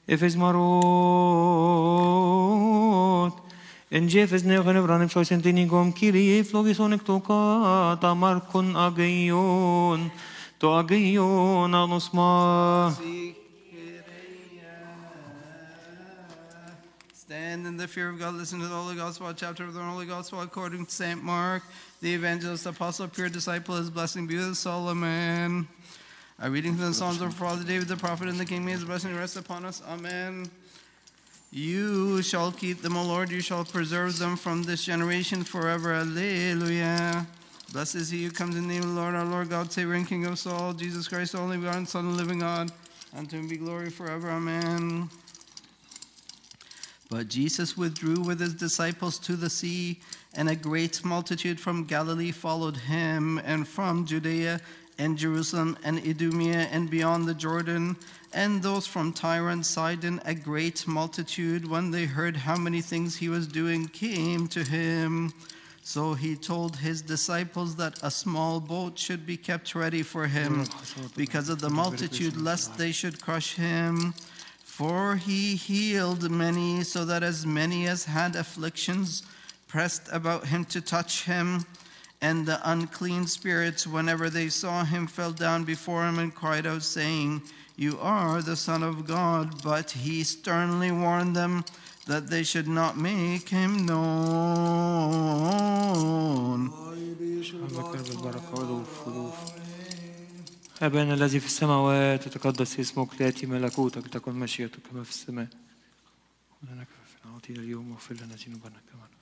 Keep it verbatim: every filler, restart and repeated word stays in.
Efes marot. En jefes neogen evranim shoisentinigom kiri flogisonek toka tamar kun agion. To agion anusma. Stand in the fear of God, listen to the Holy Gospel, chapter of the Holy Gospel according to Saint Mark, the evangelist, apostle, pure disciple, his blessing be with Solomon. A reading from the Psalms of Father David the prophet, and the King, may his blessing rest upon us. Amen. You shall keep them, O Lord, you shall preserve them from this generation forever. Alleluia. Blessed is he who comes in the name of the Lord, our Lord God, Savior and King of all, Jesus Christ, the only begotten Son of the living God. Unto him be glory forever. Amen. But Jesus withdrew with his disciples to the sea, and a great multitude from Galilee followed him, and from Judea and Jerusalem and Idumea and beyond the Jordan, and those from Tyre and Sidon, a great multitude, when they heard how many things he was doing, came to him. So he told his disciples that a small boat should be kept ready for him, because of the multitude, lest they should crush him. For he healed many, so that as many as had afflictions pressed about him to touch him. And the unclean spirits, whenever they saw him, fell down before him and cried out, saying, You are the Son of God. But he sternly warned them that they should not make him known. أبانا الذي في السماوات تتقدس اسمك ليأتي ملكوتك تكن مشيئتك كما في السماء ولنا كفافنا أعطينا اليوم واغفر لنا ذنوبنا كما